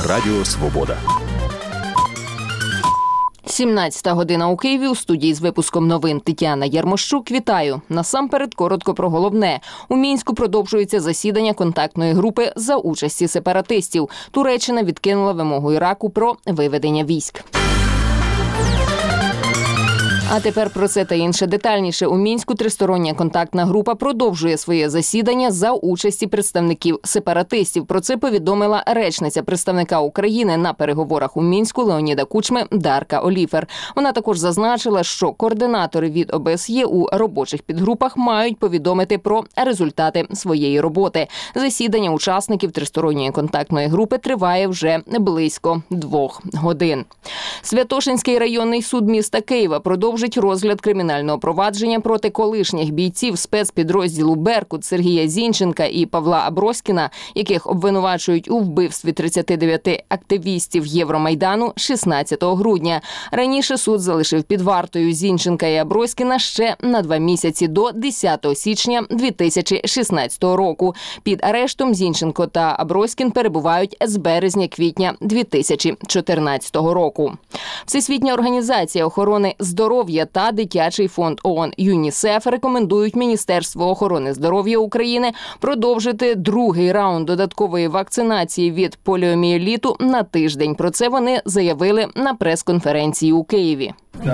Радіо Свобода. 17 година у Києві. У студії з випуском новин Тетяна Ярмощук. Вітаю. Насамперед коротко про головне. У Мінську продовжується засідання контактної групи за участі сепаратистів. Туреччина відкинула вимогу Іраку про виведення військ. А тепер про це та інше детальніше. У Мінську тристороння контактна група продовжує своє засідання за участі представників сепаратистів. Про це повідомила речниця представника України на переговорах у Мінську Леоніда Кучми Дарка Оліфер. Вона також зазначила, що координатори від ОБСЄ у робочих підгрупах мають повідомити про результати своєї роботи. Засідання учасників тристоронньої контактної групи триває вже близько 2 годин. Святошинський районний суд міста Києва продовжує розгляд кримінального провадження проти колишніх бійців спецпідрозділу «Беркут» Сергія Зінченка і Павла Аброськіна, яких обвинувачують у вбивстві 39 активістів Євромайдану 16 грудня. Раніше суд залишив під вартою Зінченка і Аброськіна ще на 2 місяці до 10 січня 2016 року. Під арештом Зінченко та Аброськін перебувають з березня-квітня 2014 року. Всесвітня організація охорони здоров'я та Дитячий фонд ООН ЮНІСЕФ рекомендують Міністерству охорони здоров'я України продовжити другий раунд додаткової вакцинації від поліомієліту на тиждень. Про це вони заявили на прес-конференції у Києві.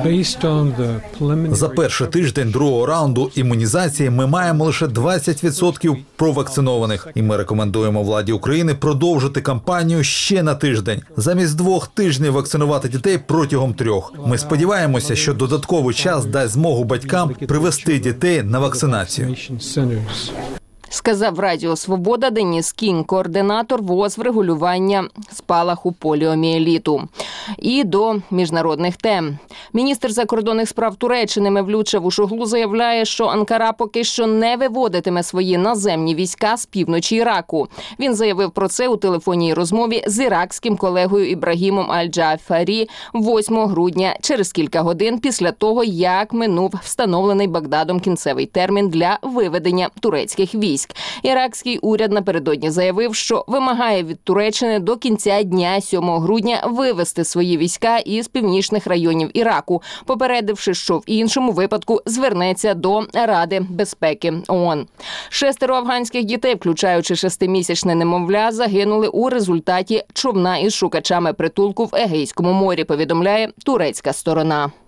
За перший тиждень другого раунду імунізації ми маємо лише 20% провакцинованих. І ми рекомендуємо владі України продовжити кампанію ще на тиждень. Замість 2 тижнів вакцинувати дітей протягом 3. Ми сподіваємося, що додатковий час дасть змогу батькам привести дітей на вакцинацію. Сказав Радіо Свобода Деніс Кінг, координатор ВООЗ врегулювання спалаху поліомієліту. І до міжнародних тем. Міністр закордонних справ Туреччини Мевлют Чавушоглу заявляє, що Анкара поки що не виводитиме свої наземні війська з півночі Іраку. Він заявив про це у телефонній розмові з іракським колегою Ібрагімом Аль-Джафарі 8 грудня, через кілька годин після того, як минув встановлений Багдадом кінцевий термін для виведення турецьких військ. Іракський уряд напередодні заявив, що вимагає від Туреччини до кінця дня 7 грудня вивести свої війська із північних районів Іраку, попередивши, що в іншому випадку звернеться до Ради безпеки ООН. 6 афганських дітей, включаючи 6-місячне немовля, загинули у результаті човна із шукачами притулку в Егейському морі, повідомляє турецька сторона.